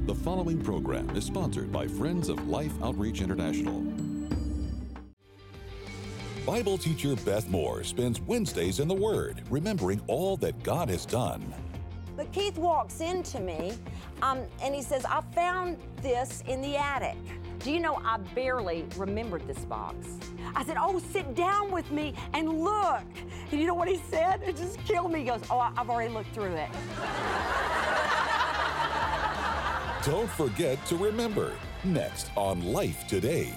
The following program is sponsored by Friends of Life Outreach International. Bible teacher Beth Moore spends Wednesdays in the Word, remembering all that God has done. But Keith walks into me and he says, I found this in the attic. Do you know, I barely remembered this box. I said, oh, sit down with me and look. And you know what he said? It just killed me. He goes, oh, I've already looked through it. Don't forget to remember, next on Life Today.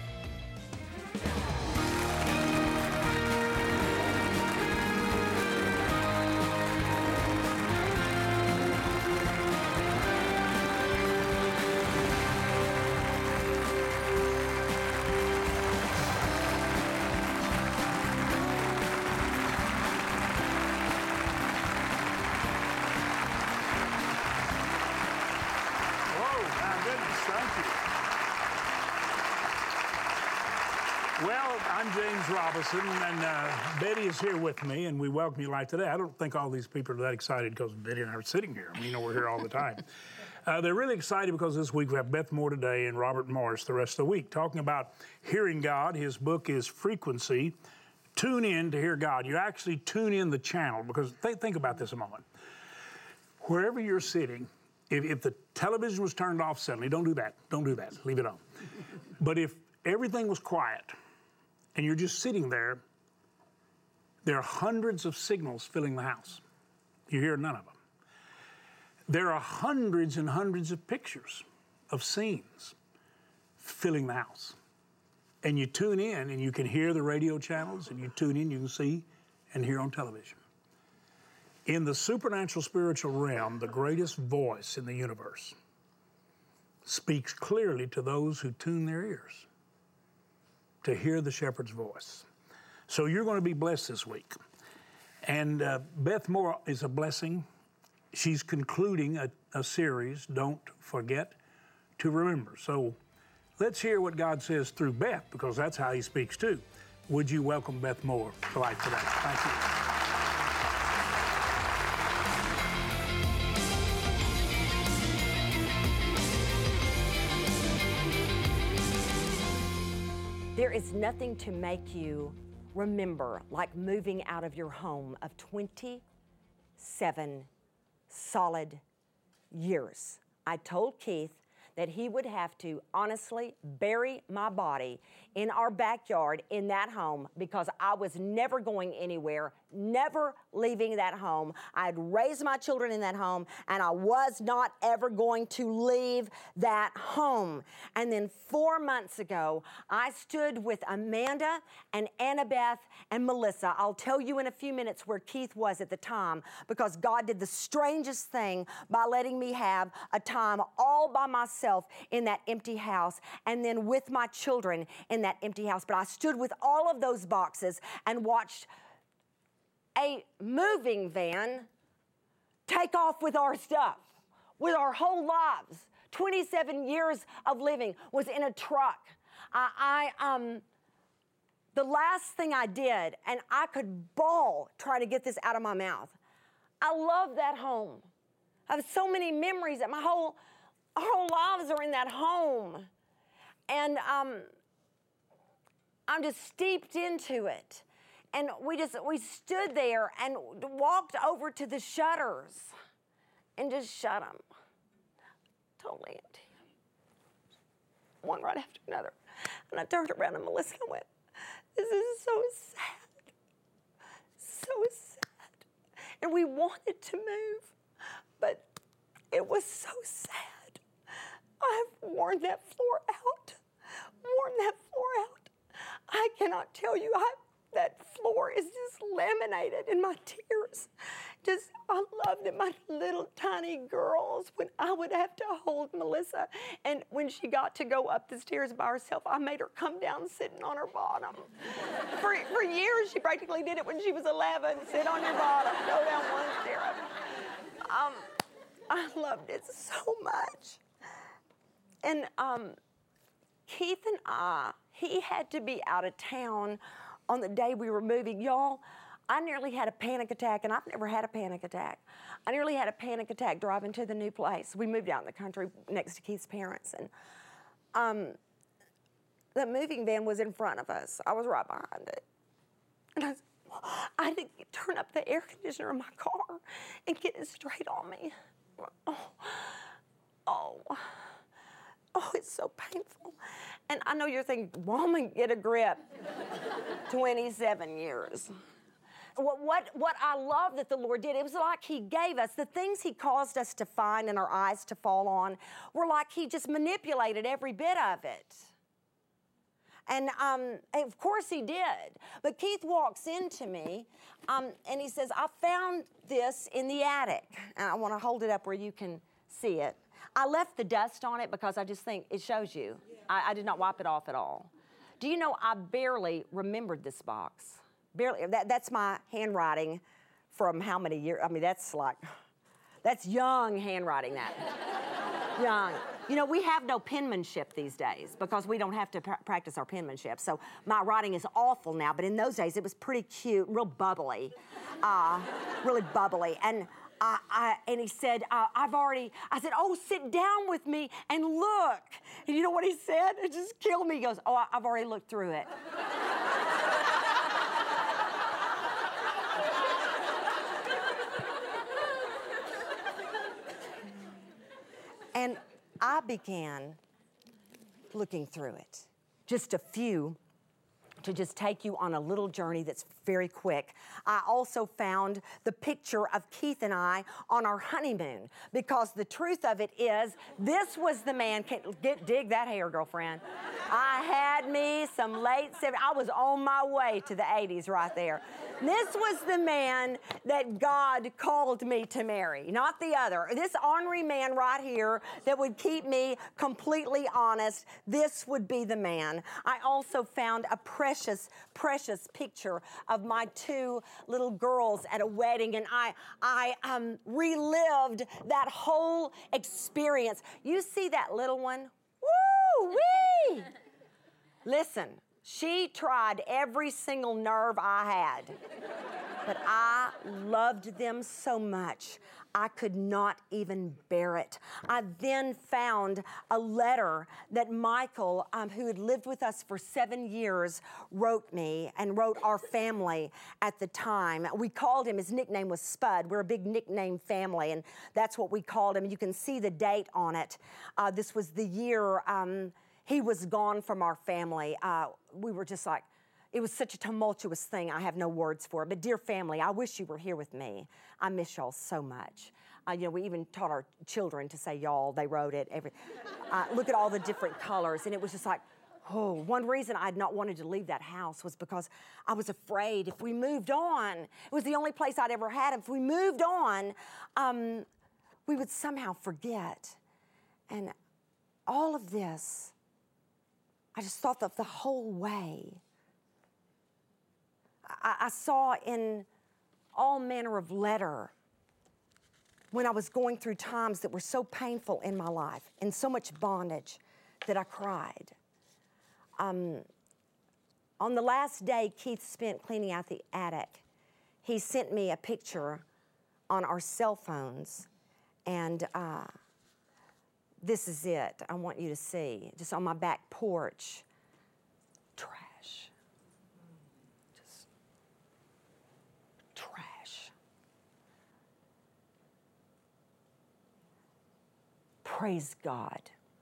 I'm James Robinson, and Betty is here with me, and we welcome you Live Today. I don't think all these people are that excited because Betty and I are sitting here. I mean, we're here all the time. They're really excited because this week we have Beth Moore today and Robert Morris the rest of the week, talking about hearing God. His book is Frequency. Tune in to hear God. You actually tune in the channel, because think about this a moment. Wherever you're sitting, if the television was turned off suddenly, don't do that. Don't do that. Leave it on. But if everything was quiet, and you're just sitting there, there are hundreds of signals filling the house. You hear none of them. There are hundreds and hundreds of pictures of scenes filling the house. And you tune in and you can hear the radio channels, and you tune in, you can see and hear on television. In the supernatural spiritual realm, the greatest voice in the universe speaks clearly to those who tune their ears to hear the shepherd's voice. So you're going to be blessed this week. And Beth Moore is a blessing. She's concluding a series, Don't Forget to Remember. So let's hear what God says through Beth, because that's how he speaks too. Would you welcome Beth Moore to Life Today? Thank you. There is nothing to make you remember like moving out of your home of 27 solid years. I told Keith that he would have to honestly bury my body in our backyard in that home, because I was never going anywhere, never leaving that home. I had raised my children in that home, and I was not ever going to leave that home. And then 4 months ago, I stood with Amanda and Annabeth and Melissa. I'll tell you in a few minutes where Keith was at the time, because God did the strangest thing by letting me have a time all by myself in that empty house, and then with my children in that empty house. But I stood with all of those boxes and watched a moving van take off with our stuff, with our whole lives. 27 years of living was in a truck. The last thing I did, and I could bawl trying to get this out of my mouth. I love that home. I have so many memories that our whole lives are in that home. And I'm just steeped into it. And we stood there and walked over to the shutters and just shut them. Totally empty. One right after another. And I turned around and Melissa went, this is so sad. So sad. And we wanted to move, but it was so sad. I've worn that floor out. I cannot tell you, that floor is just laminated in my tears. I loved it. My little tiny girls, when I would have to hold Melissa, and when she got to go up the stairs by herself, I made her come down sitting on her bottom. For years, she practically did it when she was 11. Sit on your bottom, go down one stair. I loved it so much. And Keith and he had to be out of town on the day we were moving. Y'all, I nearly had a panic attack, and I've never had a panic attack. I nearly had a panic attack driving to the new place. We moved out in the country next to Keith's parents, and the moving van was in front of us. I was right behind it. And I had to turn up the air conditioner in my car and get it straight on me. Oh, it's so painful. And I know you're thinking, woman, get a grip. 27 years. What I love that the Lord did, it was like He gave us the things He caused us to find and our eyes to fall on were like He just manipulated every bit of it. And of course He did. But Keith walks into me and he says, I found this in the attic. And I want to hold it up where you can see it. I left the dust on it because I just think it shows you. Yeah. I did not wipe it off at all. Do you know I barely remembered this box? Barely. That's my handwriting from how many years? I mean, that's young handwriting, that. Young. You know, we have no penmanship these days because we don't have to practice our penmanship. So my writing is awful now, but in those days it was pretty cute, real bubbly, really bubbly. And and he said, I said, oh, sit down with me and look. And you know what he said? It just killed me. He goes, oh, I've already looked through it. And I began looking through it. Just a few to just take you on a little journey that's very quick. I also found the picture of Keith and I on our honeymoon because the truth of it is this was the man, dig that hair, girlfriend. I had me some late 70s. I was on my way to the 80s right there. This was the man that God called me to marry, not the other. This ornery man right here that would keep me completely honest, this would be the man. I also found a precious, precious picture of my two little girls at a wedding, and I relived that whole experience. You see that little one? Woo-wee! Listen. She tried every single nerve I had, but I loved them so much, I could not even bear it. I then found a letter that Michael, who had lived with us for 7 years, wrote me and wrote our family at the time. We called him, his nickname was Spud. We're a big nickname family, and that's what we called him. You can see the date on it. This was the year he was gone from our family. We were just like, it was such a tumultuous thing. I have no words for it. But dear family, I wish you were here with me. I miss y'all so much. You know, we even taught our children to say y'all. They wrote it. Look at all the different colors. And it was just like, oh, one reason I'd not wanted to leave that house was because I was afraid if we moved on, it was the only place I'd ever had. If we moved on, we would somehow forget. And all of this, I just thought of the whole way. I saw in all manner of letter when I was going through times that were so painful in my life and so much bondage that I cried. On the last day Keith spent cleaning out the attic, he sent me a picture on our cell phones, and this is it. I want you to see, just on my back porch, trash. Just trash. Praise God.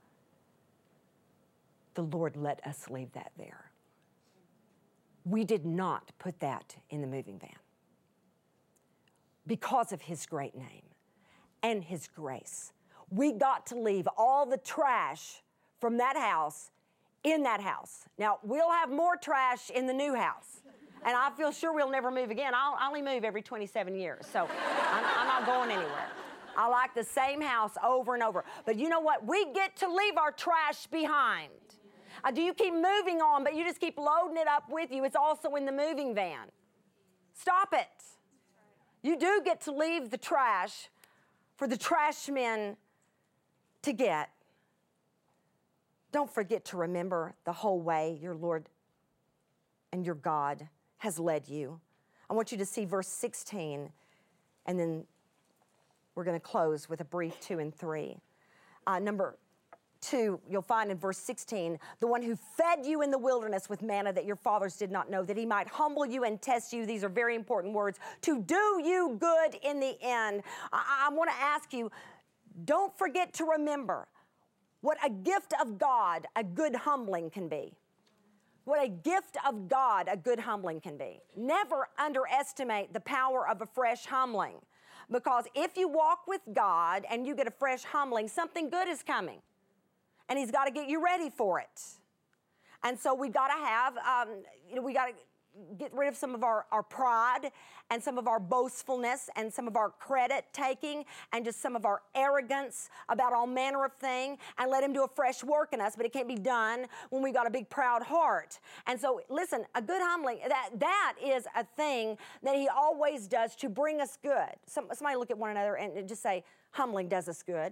The Lord let us leave that there. We did not put that in the moving van because of His great name and His grace. We got to leave all the trash from that house in that house. Now, we'll have more trash in the new house, and I feel sure we'll never move again. I only move every 27 years, so I'm not going anywhere. I like the same house over and over. But you know what? We get to leave our trash behind. Do you keep moving on, but you just keep loading it up with you? It's also in the moving van. Stop it. You do get to leave the trash for the trash men to get. Don't forget to remember the whole way your Lord and your God has led you. I want you to see verse 16, and then we're going to close with a brief 2 and 3. Number 2, you'll find in verse 16, the one who fed you in the wilderness with manna that your fathers did not know, that he might humble you and test you. These are very important words, to do you good in the end. I want to ask you, don't forget to remember what a gift of God a good humbling can be. What a gift of God a good humbling can be. Never underestimate the power of a fresh humbling, because if you walk with God and you get a fresh humbling, something good is coming. And He's got to get you ready for it. And so we've got to have, we got to get rid of some of our pride and some of our boastfulness and some of our credit taking and just some of our arrogance about all manner of thing, and let Him do a fresh work in us. But it can't be done when we got a big proud heart. And so listen, a good humbling, that is a thing that He always does to bring us good. Somebody look at one another and just say, humbling does us good.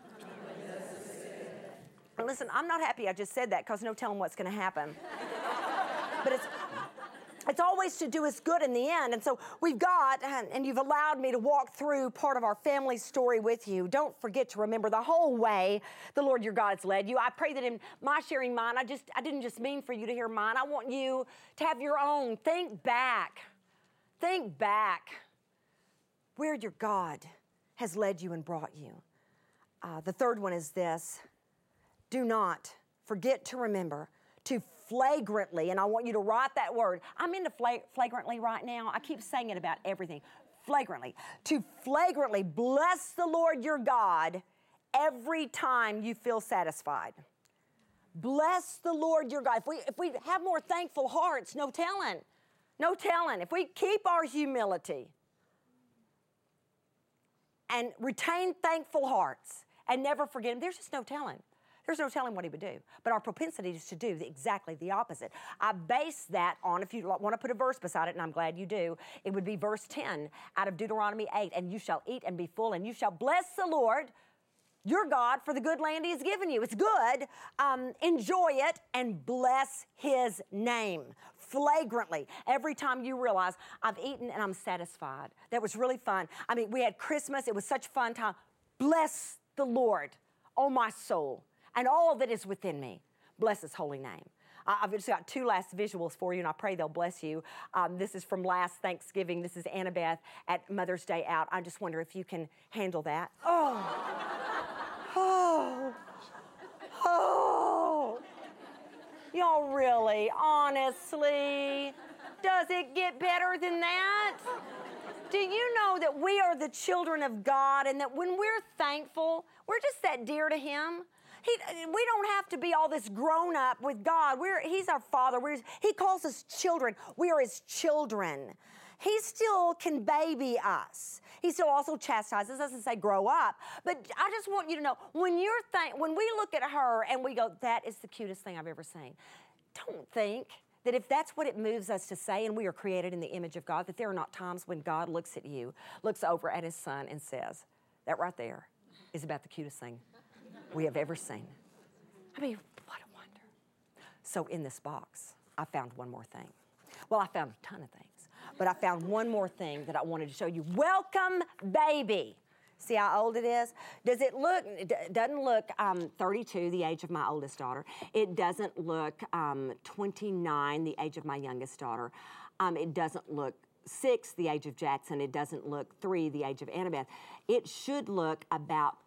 And listen, I'm not happy I just said that, because no telling what's going to happen. But it's always to do us good in the end. And so we've got, and you've allowed me to walk through part of our family story with you. Don't forget to remember the whole way the Lord your God's led you. I pray that in my sharing mine, I didn't just mean for you to hear mine. I want you to have your own. Think back where your God has led you and brought you. The third one is this. Do not forget to remember to flagrantly, and I want you to write that word. I'm into flagrantly right now. I keep saying it about everything. Flagrantly. To flagrantly bless the Lord your God every time you feel satisfied. Bless the Lord your God. If we have more thankful hearts, no telling. If we keep our humility and retain thankful hearts and never forget Him, there's just no telling. There's no telling what He would do. But our propensity is to do exactly the opposite. I base that on, if you want to put a verse beside it, and I'm glad you do, it would be verse 10 out of Deuteronomy 8. And you shall eat and be full, and you shall bless the Lord your God for the good land He has given you. It's good. Enjoy it and bless His name flagrantly. Every time you realize, I've eaten and I'm satisfied. That was really fun. I mean, we had Christmas. It was such a fun time. Bless the Lord, oh my soul, and all that is within me. Bless His holy name. I've just got 2 last visuals for you, and I pray they'll bless you. This is from last Thanksgiving. This is Annabeth at Mother's Day Out. I just wonder if you can handle that. Y'all really, honestly, does it get better than that? Do you know that we are the children of God, and that when we're thankful, we're just that dear to Him? We don't have to be all this grown up with God. He's our Father. He calls us children. We are His children. He still can baby us. He still also chastises us and say, grow up. But I just want you to know, when we look at her and we go, that is the cutest thing I've ever seen, don't think that if that's what it moves us to say, and we are created in the image of God, that there are not times when God looks at you, looks over at His Son and says, that right there is about the cutest thing we have ever seen. I mean, what a wonder. So in this box, I found one more thing. Well, I found a ton of things, but I found one more thing that I wanted to show you. Welcome, baby. See how old it is? Does it look, it doesn't look 32, the age of my oldest daughter. It doesn't look 29, the age of my youngest daughter. It doesn't look 6, the age of Jackson. It doesn't look 3, the age of Annabeth. It should look about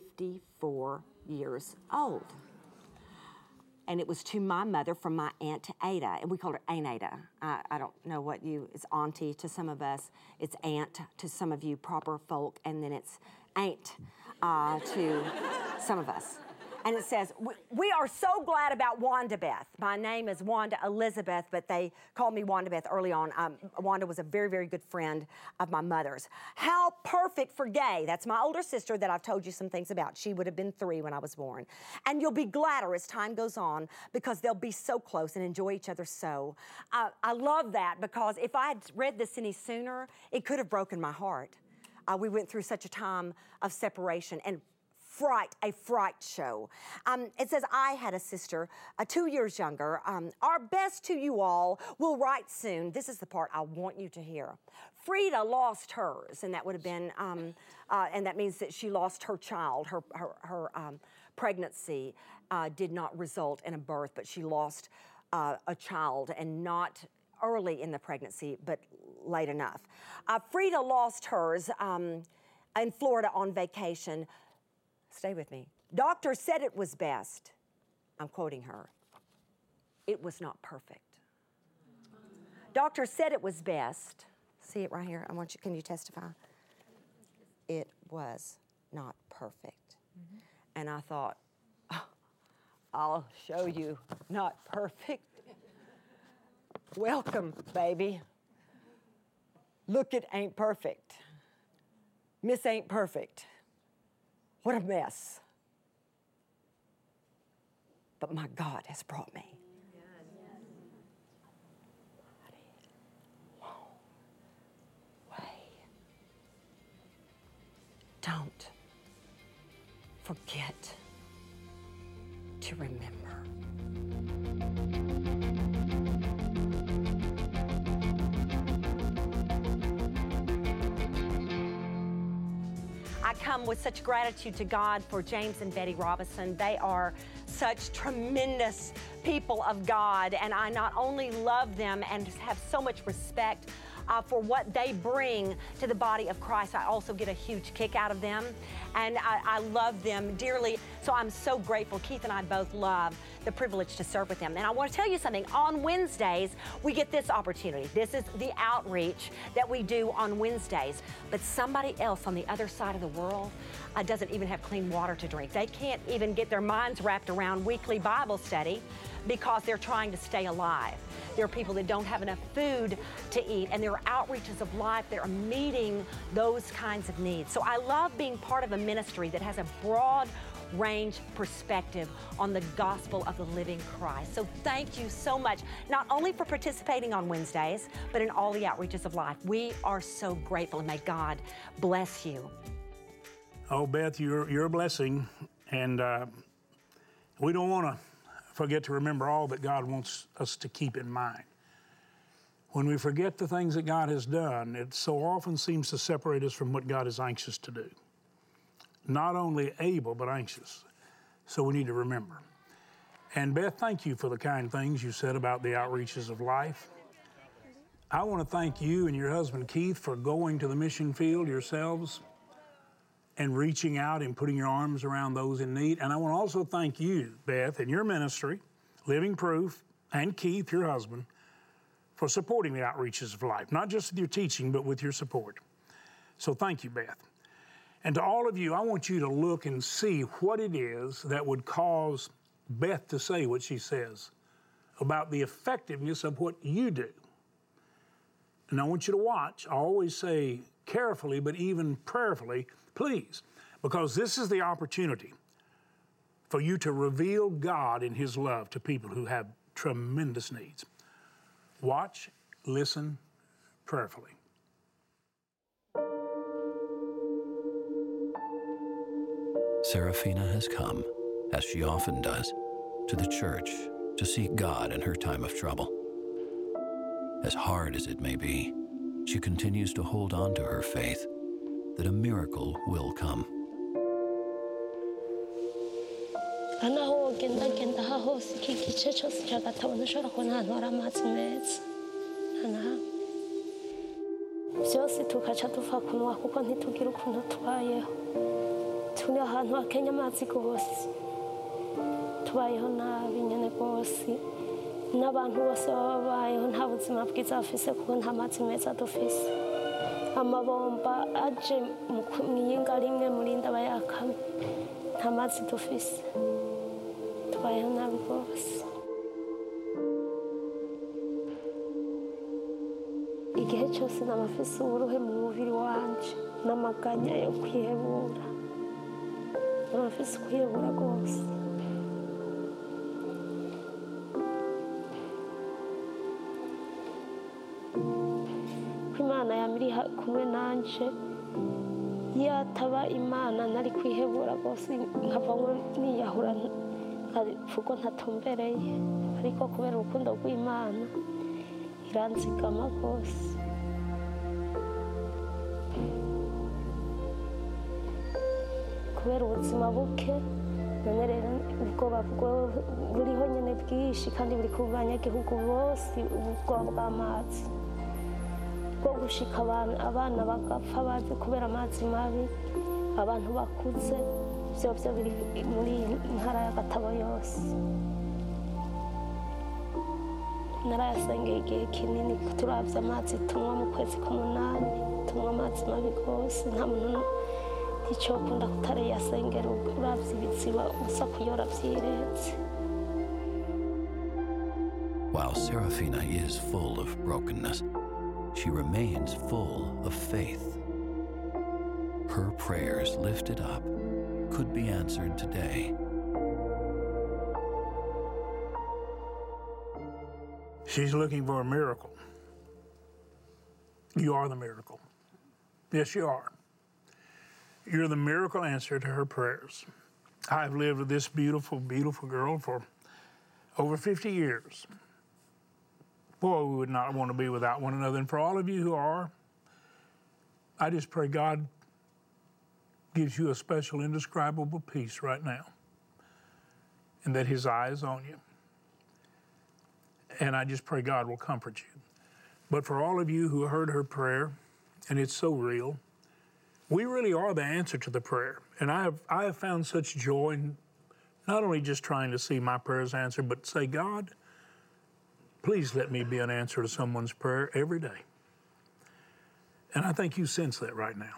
54 years old. And it was to my mother from my Aunt Ada, and we called her Aunt Ada. I don't know it's auntie to some of us, it's aunt to some of you proper folk, and then it's aunt to some of us. And it says, we are so glad about Wanda Beth. My name is Wanda Elizabeth, but they called me Wanda Beth early on. Wanda was a very, very good friend of my mother's. How perfect for Gay. That's my older sister that I've told you some things about. She would have been 3 when I was born. And you'll be gladder as time goes on because they'll be so close and enjoy each other so. I love that because if I had read this any sooner, it could have broken my heart. We went through such a time of separation, and fright show. It says, I had a sister 2 years younger. Our best to you all will write soon. This is the part I want you to hear. Frida lost hers, and that would have been, and that means that she lost her child. Her pregnancy did not result in a birth, but she lost a child, and not early in the pregnancy, but late enough. Frida lost hers in Florida on vacation. Stay with me. Doctor said it was best. I'm quoting her. It was not perfect. Doctor said it was best. See it right here? I want you, can you testify? It was not perfect. And I thought, oh, I'll show you not perfect. Welcome, baby. Look, it ain't perfect. Miss ain't perfect. What a mess. But my God has brought me. Don't forget to remember. I come with such gratitude to God for James and Betty Robison. They are such tremendous people of God, and I not only love them and have so much respect for what they bring to the body of Christ, I also get a huge kick out of them, and I love them dearly. So I'm so grateful. Keith and I both love the privilege to serve with them. And I want to tell you something. On Wednesdays, we get this opportunity. This is the outreach that we do on Wednesdays. But somebody else on the other side of the world doesn't even have clean water to drink. They can't even get their minds wrapped around weekly Bible study because they're trying to stay alive. There are people that don't have enough food to eat, and there are outreaches of life that are meeting those kinds of needs. So I love being part of a ministry that has a broad range perspective on the gospel of the living Christ. So thank you so much, not only for participating on Wednesdays, but in all the outreaches of life. We are so grateful, and may God bless you. Oh, Beth, you're a blessing, and we don't want to forget to remember all that God wants us to keep in mind. When we forget the things that God has done, it so often seems to separate us from what God is anxious to do. Not only able, but anxious. So we need to remember. And Beth, thank you for the kind things you said about the outreaches of life. I want to thank you and your husband Keith for going to the mission field yourselves and reaching out and putting your arms around those in need. And I want to also thank you, Beth, and your ministry, Living Proof, and Keith, your husband, for supporting the outreaches of life, not just with your teaching, but with your support. So thank you, Beth. And to all of you, I want you to look and see what it is that would cause Beth to say what she says about the effectiveness of what you do. And I want you to watch. I always say carefully, but even prayerfully, please, because this is the opportunity for you to reveal God and His love to people who have tremendous needs. Watch, listen prayerfully. Serafina has come, as she often does, to the church to seek God in her time of trouble. As hard as it may be, she continues to hold on to her faith that a miracle will come. turi ahantu hakenya amazi rwose tubayeho nabi nyene rwose n'abantu bose babayeho nta buzima bwiza bafise kuko nta mazi meza dufise amabomba aje mwiyinga rimwe murinda bayakamye nta mazi dufise tubayeho nabi rwose igihe cyose n'amafise uburuhe mu mubiri wanje n'amaganya yo kwihebura n'amafise kwihebura rwose Imana yamiri kumwe nanje iyo ataba imana nari kwihebura rwose nkavamo niyahura nkavuga ntatumbereye ariko kubera urukundo rw'imana iranzigama rwose. Kubera ubuzima buke none rero ubwoba buriho nyine bwinshi kandi buri ku banyagihugu bose, ubwoba bw'amazi bwo gushika abana bagapfa bazi kubera amazi mabi, abantu bakuze, byo biri muri ntara ya Gatabo yose. Narayasengeye igihe kinini, turavye amazi tunywa mu kwezi k'umunani, tunywa amazi mabi rwose, nta muntu icokunda kutariyasengera, uravye ibiziba usa kuyora vyiretse. While Serafina is full of brokenness, she remains full of faith. Her prayers lifted up could be answered today. She's looking for a miracle. You are the miracle. Yes, you are. You're the miracle answer to her prayers. I've lived with this beautiful, beautiful girl for over 50 years. Boy, we would not want to be without one another. And for all of you who are, I just pray God gives you a special, indescribable peace right now, and that His eye is on you. And I just pray God will comfort you. But for all of you who heard her prayer, and it's so real, we really are the answer to the prayer. And I have found such joy in not only just trying to see my prayers answered, but say, God, please let me be an answer to someone's prayer every day. And I think you sense that right now.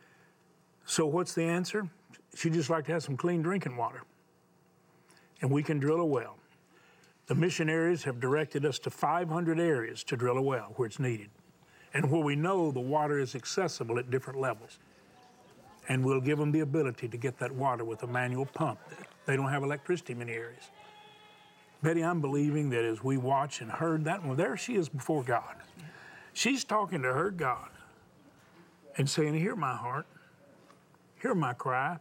So what's the answer? She'd just like to have some clean drinking water. And we can drill a well. The missionaries have directed us to 500 areas to drill a well where it's needed, and where we know the water is accessible at different levels. And we'll give them the ability to get that water with a manual pump. They don't have electricity in many areas. Betty, I'm believing that as we watch and heard that one, there she is before God. She's talking to her God and saying, hear my heart, hear my cry,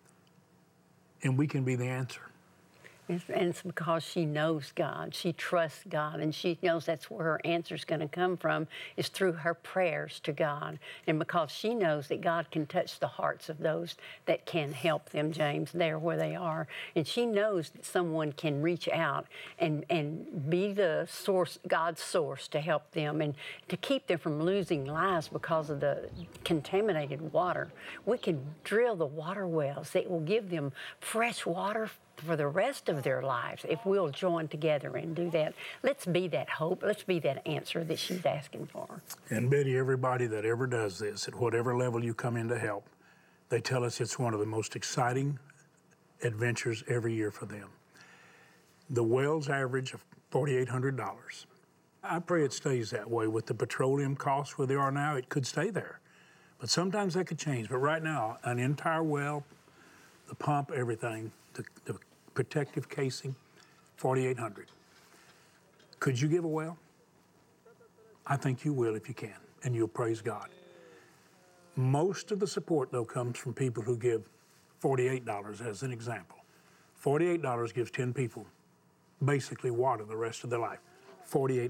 and we can be the answer. And it's because she knows God. She trusts God, and she knows that's where her answer's going to come from, is through her prayers to God. And because she knows that God can touch the hearts of those that can help them, James, there where they are. And she knows that someone can reach out and be the source, God's source, to help them and to keep them from losing lives because of the contaminated water. We can drill the water wells that will give them fresh water for the rest of their lives if we'll join together and do that. Let's be that hope. Let's be that answer that she's asking for. And Betty, everybody that ever does this, at whatever level you come in to help, they tell us it's one of the most exciting adventures every year for them. The wells average of $4,800. I pray it stays that way. With the petroleum costs where they are now, it could stay there. But sometimes that could change. But right now, an entire well, the pump, everything, the protective casing, $4,800. Could you give a well? I think you will if you can, and you'll praise God. Most of the support, though, comes from people who give $48 as an example. $48 gives 10 people basically water the rest of their life. $48.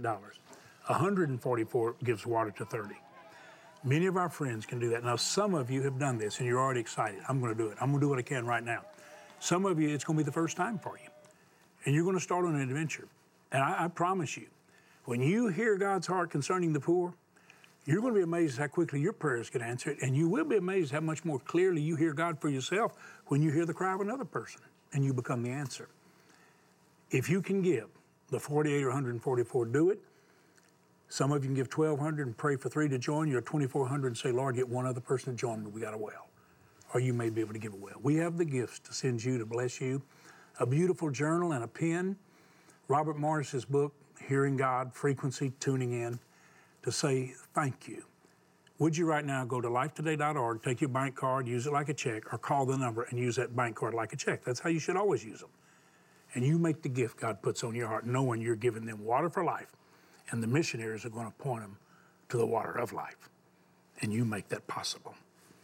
$144 gives water to 30. Many of our friends can do that. Now, some of you have done this, and you're already excited. I'm going to do it. I'm going to do what I can right now. Some of you, it's going to be the first time for you. And you're going to start on an adventure. And I promise you, when you hear God's heart concerning the poor, you're going to be amazed how quickly your prayers get answered. And you will be amazed how much more clearly you hear God for yourself when you hear the cry of another person and you become the answer. If you can give the 48 or 144, do it. Some of you can give 1,200 and pray for 3 to join you, or 2,400 and say, Lord, get one other person to join me. We got a well. Or you may be able to give a well. We have the gifts to send you to bless you. A beautiful journal and a pen. Robert Morris's book, Hearing God, Frequency, Tuning In, to say thank you. Would you right now go to lifetoday.org, take your bank card, use it like a check, or call the number and use that bank card like a check. That's how you should always use them. And you make the gift God puts on your heart, knowing you're giving them water for life. And the missionaries are going to point them to the water of life. And you make that possible.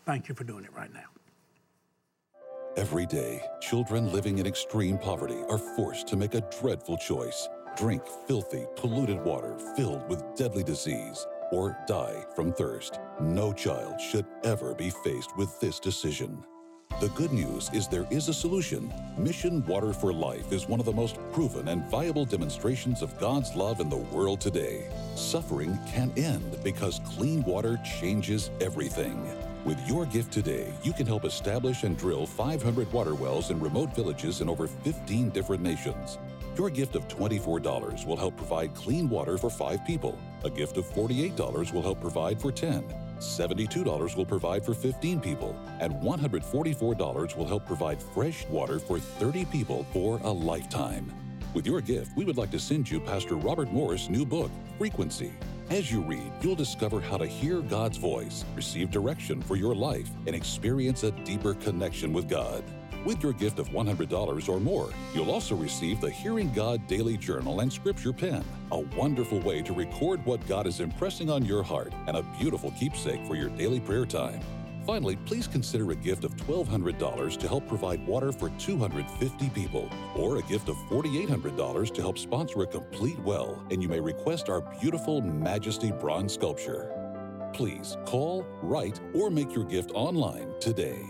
Thank you for doing it right now. Every day, children living in extreme poverty are forced to make a dreadful choice: drink filthy, polluted water filled with deadly disease, or die from thirst. No child should ever be faced with this decision. The good news is there is a solution. Mission Water for Life is one of the most proven and viable demonstrations of God's love in the world today. Suffering can end because clean water changes everything. With your gift today, you can help establish and drill 500 water wells in remote villages in over 15 different nations. Your gift of $24 will help provide clean water for 5 people. A gift of $48 will help provide for 10. $72 will provide for 15 people, and $144 will help provide fresh water for 30 people for a lifetime. With your gift, we would like to send you Pastor Robert Morris' new book, Frequency. As you read, you'll discover how to hear God's voice, receive direction for your life, and experience a deeper connection with God. With your gift of $100 or more, you'll also receive the Hearing God Daily Journal and Scripture Pen, a wonderful way to record what God is impressing on your heart and a beautiful keepsake for your daily prayer time. Finally, please consider a gift of $1,200 to help provide water for 250 people, or a gift of $4,800 to help sponsor a complete well, and you may request our beautiful Majesty bronze sculpture. Please call, write, or make your gift online today.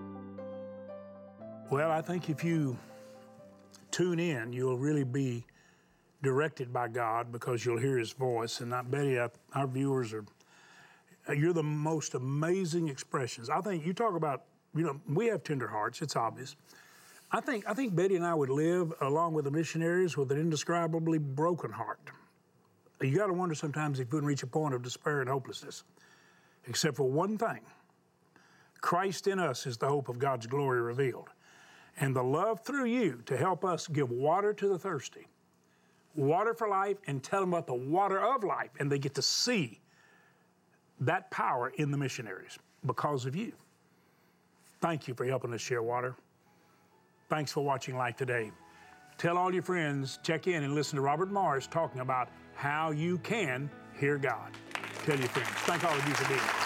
Well, I think if you tune in, you'll really be directed by God because you'll hear His voice. And I bet you our viewers you're the most amazing expressions. I think you talk about, we have tender hearts, it's obvious. I think Betty and I would live along with the missionaries with an indescribably broken heart. You got to wonder sometimes if we wouldn't reach a point of despair and hopelessness, except for one thing. Christ in us is the hope of God's glory revealed. And the love through you to help us give water to the thirsty, water for life, and tell them about the water of life. And they get to see that power in the missionaries because of you. Thank you for helping us share water. Thanks for watching Life Today. Tell all your friends, check in and listen to Robert Morris talking about how you can hear God. Tell your friends. Thank all of you for being here.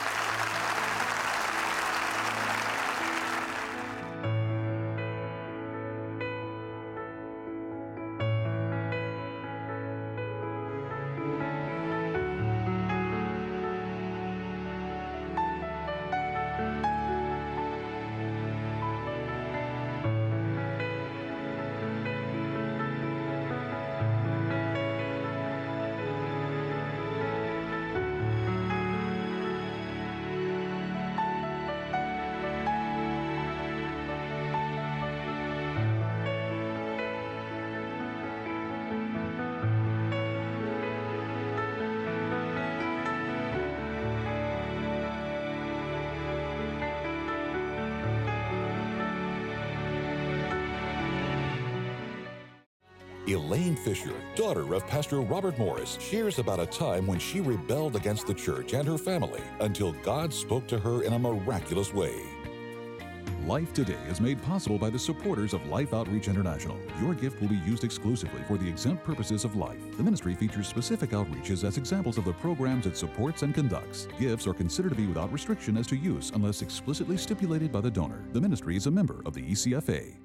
Elaine Fisher, daughter of Pastor Robert Morris, shares about a time when she rebelled against the church and her family until God spoke to her in a miraculous way. Life Today is made possible by the supporters of Life Outreach International. Your gift will be used exclusively for the exempt purposes of life. The ministry features specific outreaches as examples of the programs it supports and conducts. Gifts are considered to be without restriction as to use unless explicitly stipulated by the donor. The ministry is a member of the ECFA.